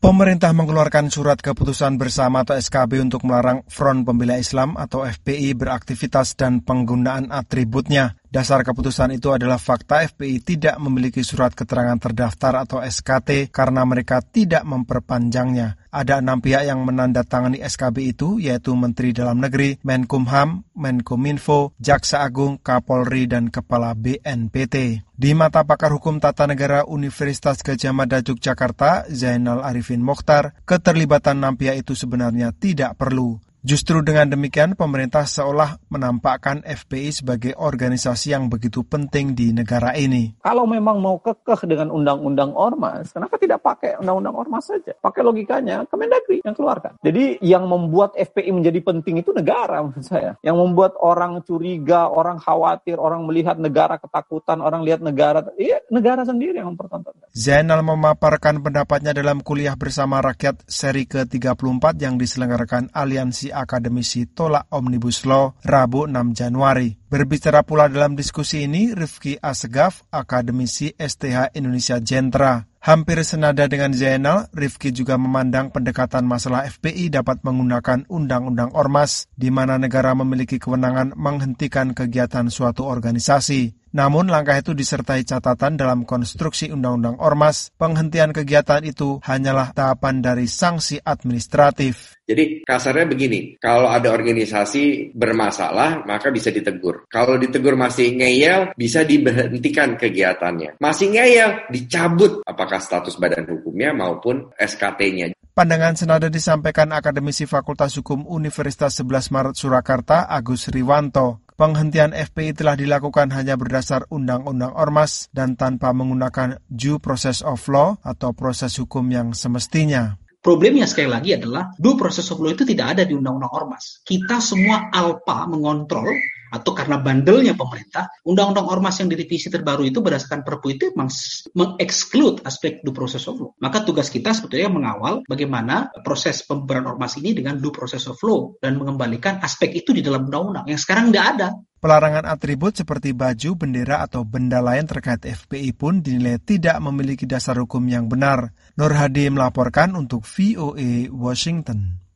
Pemerintah mengeluarkan surat keputusan bersama atau SKB untuk melarang Front Pembela Islam atau FPI beraktivitas dan penggunaan atributnya. Dasar keputusan itu adalah fakta FPI tidak memiliki surat keterangan terdaftar atau SKT karena mereka tidak memperpanjangnya. Ada 6 pihak yang menandatangani SKB itu, yaitu Menteri Dalam Negeri, Menkumham, Menkominfo, Jaksa Agung, Kapolri, dan Kepala BNPT. Di mata pakar hukum tata negara Universitas Gadjah Mada Yogyakarta, Zainal Arifin Mokhtar, keterlibatan 6 pihak itu sebenarnya tidak perlu. Justru dengan demikian, pemerintah seolah menampakkan FPI sebagai organisasi yang begitu penting di negara ini. Kalau memang mau kekeh dengan undang-undang ormas, kenapa tidak pakai undang-undang ormas saja? Pakai logikanya, Kemendagri yang keluarkan. Jadi yang membuat FPI menjadi penting itu negara menurut saya. Yang membuat orang curiga, orang khawatir, orang melihat negara ketakutan, orang lihat negara, negara sendiri yang mempertontonkan. Zainal memaparkan pendapatnya dalam kuliah bersama rakyat seri ke-34 yang diselenggarakan Aliansi Akademisi Tolak Omnibus Law Rabu 6 Januari. Berbicara pula dalam diskusi ini Rifki Assegaf, akademisi STH Indonesia Jentra. Hampir senada dengan Zainal, Rifki juga memandang pendekatan masalah FPI dapat menggunakan undang-undang ormas, di mana negara memiliki kewenangan menghentikan kegiatan suatu organisasi. Namun langkah itu disertai catatan dalam konstruksi undang-undang ormas, penghentian kegiatan itu hanyalah tahapan dari sanksi administratif. Jadi kasarnya begini, kalau ada organisasi bermasalah maka bisa ditegur. Kalau ditegur masih ngeyel, bisa diberhentikan kegiatannya. Masih ngeyel, dicabut apakah status badan hukumnya maupun SKT-nya. Pandangan senada disampaikan akademisi Fakultas Hukum Universitas 11 Maret Surakarta, Agus Riwanto. Penghentian FPI telah dilakukan hanya berdasar undang-undang ormas dan tanpa menggunakan due process of law atau proses hukum yang semestinya. Problemnya sekali lagi adalah due process of law itu tidak ada di undang-undang ormas. Kita semua alpa mengontrol atau karena bandelnya pemerintah, undang-undang ormas yang direvisi terbaru itu berdasarkan Perpu itu mengeksklut aspek due process of law. Maka tugas kita sebetulnya mengawal bagaimana proses pembubaran ormas ini dengan due process of law dan mengembalikan aspek itu di dalam undang-undang yang sekarang tidak ada. Pelarangan atribut seperti baju, bendera, atau benda lain terkait FPI pun dinilai tidak memiliki dasar hukum yang benar. Nur Hadi melaporkan untuk VOA Washington.